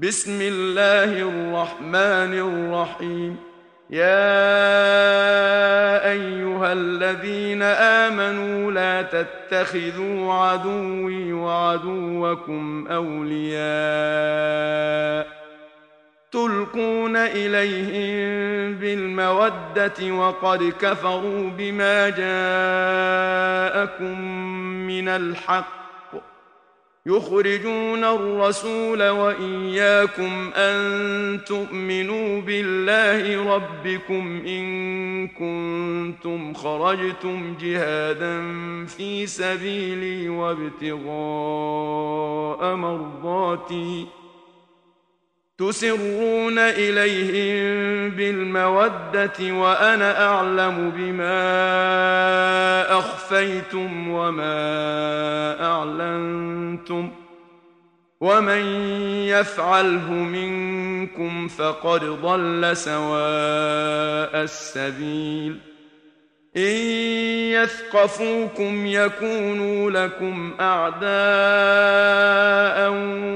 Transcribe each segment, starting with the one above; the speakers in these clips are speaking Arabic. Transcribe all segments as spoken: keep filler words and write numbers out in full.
بسم الله الرحمن الرحيم. يا أيها الذين آمنوا لا تتخذوا عدوي وعدوكم أولياء تلقون إليهم بالمودة وقد كفروا بما جاءكم من الحق يخرجون الرسول وإياكم أن تؤمنوا بالله ربكم إن كنتم خرجتم جهادا في سبيلي وابتغاء مرضاتي تسرون إليهم بالمودة وأنا أعلم بما أخفيتم وما أعلنتم ومن يفعله منكم فقد ضل سواء السبيل. إن يثقفوكم يكونوا لكم أعداء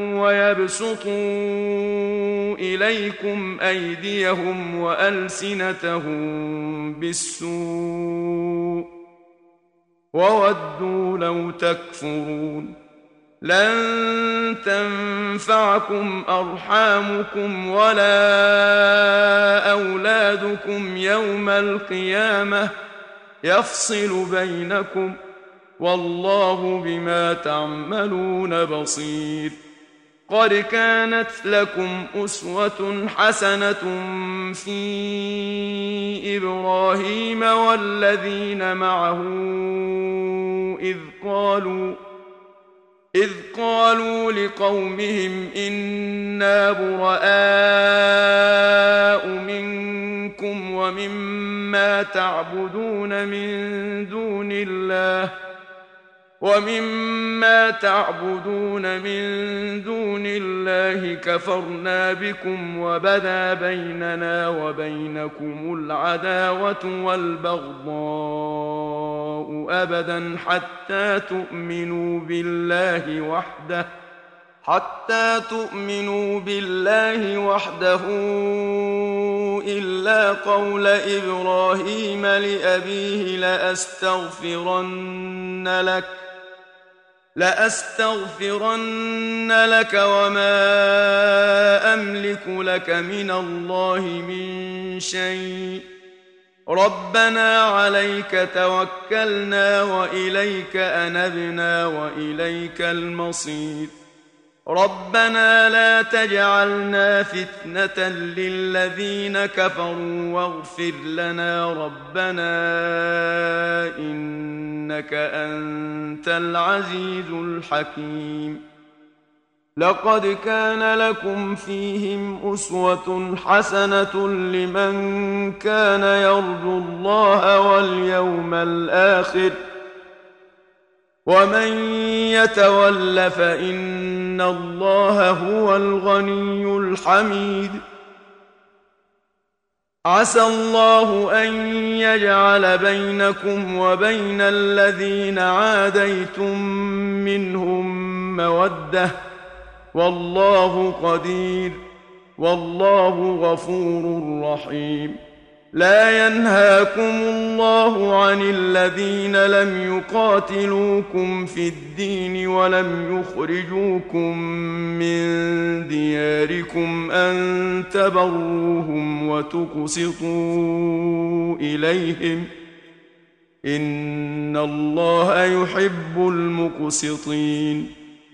ويبسطوا إليكم أيديهم وألسنتهم بالسوء وودوا لو تكفرون. لن تنفعكم أرحامكم ولا أولادكم يوم القيامة يفصل بينكم والله بما تعملون بصير. قد كانت لكم أسوة حسنة في إبراهيم والذين معه إذ قالوا إذ قالوا لقومهم إنا براء منكم ومما تعبدون من دون الله ومما تعبدون من دون الله كفرنا بكم وبدا بيننا وبينكم العداوة والبغضاء أبدا حتى تؤمنوا بالله وحده حتى تؤمنوا بالله وحده إلا قول إبراهيم لأبيه لأستغفرن لك لأستغفرن لك وما أملك لك من الله من شيء ربنا عليك توكلنا وإليك أنبنا وإليك المصير. ربنا لا تجعلنا فتنة للذين كفروا واغفر لنا ربنا إنك أنت العزيز الحكيم. لقد كان لكم فيهم أسوة حسنة لمن كان يرجو الله واليوم الآخر ومن يتول فإن الله هو الغني الحميد. عسى الله أن يجعل بينكم وبين الذين عاديتم منهم مودة والله قدير والله غفور رحيم. لا ينهاكم الله عن الذين لم يقاتلوكم في الدين ولم يخرجوكم من دياركم أن تبروهم وتقسطوا إليهم إن الله يحب المقسطين.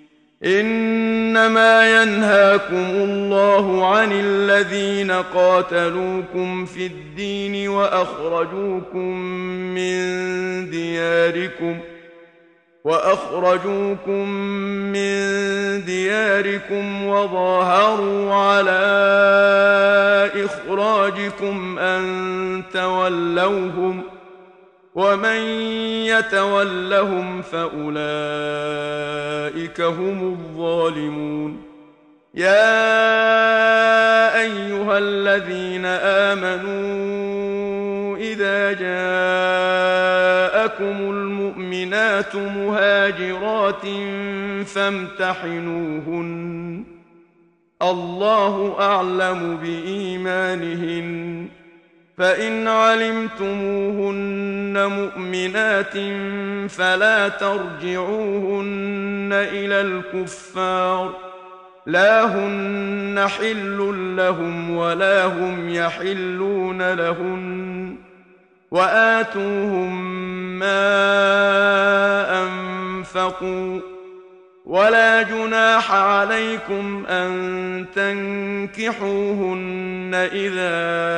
إنما ينهاكم الله عن الذين قاتلوكم في الدين وأخرجوكم من دياركم وأخرجوكم من دياركم وظاهروا على إخراجكم أن تولوهم ومن يتولهم فأولئك هم الظالمون. يا أيها الذين آمنوا إذا جاءكم المؤمنات مهاجرات فامتحنوهن الله أعلم بإيمانهن فإن علمتموهن مؤمنات فلا ترجعوهن إلى الكفار لا هن حل لهم ولا هم يحلون لهن وآتوهم ما أنفقوا ولا جناح عليكم أن تنكحوهن إذا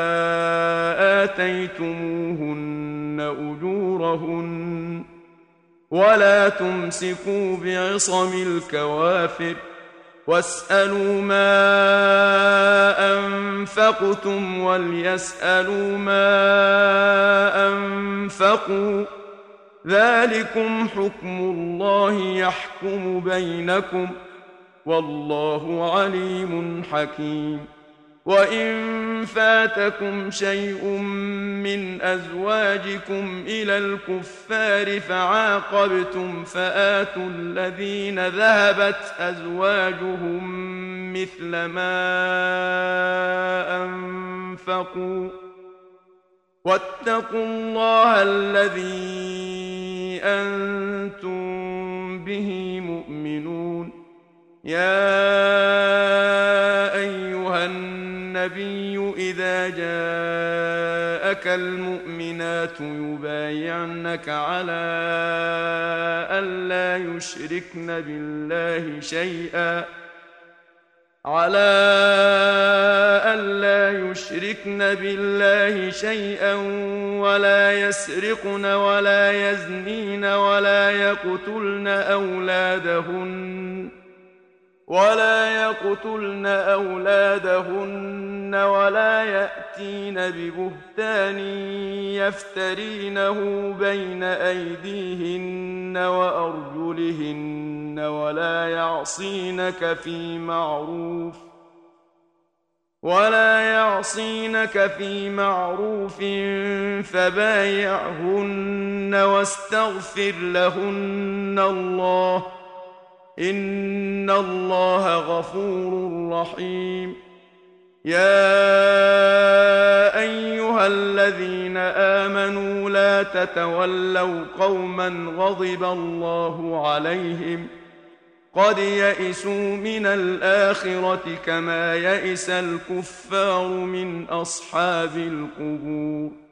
آتيتموهن أجورهن ولا تمسكوا بعصم الكوافر واسألوا ما أنفقتم وليسألوا ما أنفقوا ذلكم حكم الله يحكم بينكم والله عليم حكيم وإن فاتكم شيء من أزواجكم إلى الكفار فعاقبتم فآتوا الذين ذهبت أزواجهم مثل ما أنفقوا واتقوا الله الذي أنتم به مؤمنون يا أيها النبي إذا جاءك المؤمنات يبايعنك على ألا يشركن بالله شيئا على ألا يشركن بالله شيئا ولا يسرقن ولا يزنين ولا يقتلن أولادهن ولا يقتلن أولادهن ولا يأتين ببهتان يفترينه بين أيديهن وأرجلهن ولا يعصينك في معروف ولا يعصينك في معروف فبايعهن واستغفر لهن الله إن الله غفور رحيم يا أيها الذين آمنوا لا تتولوا قوما غضب الله عليهم قد يئسوا من الآخرة كما يئس الكفار من أصحاب القبور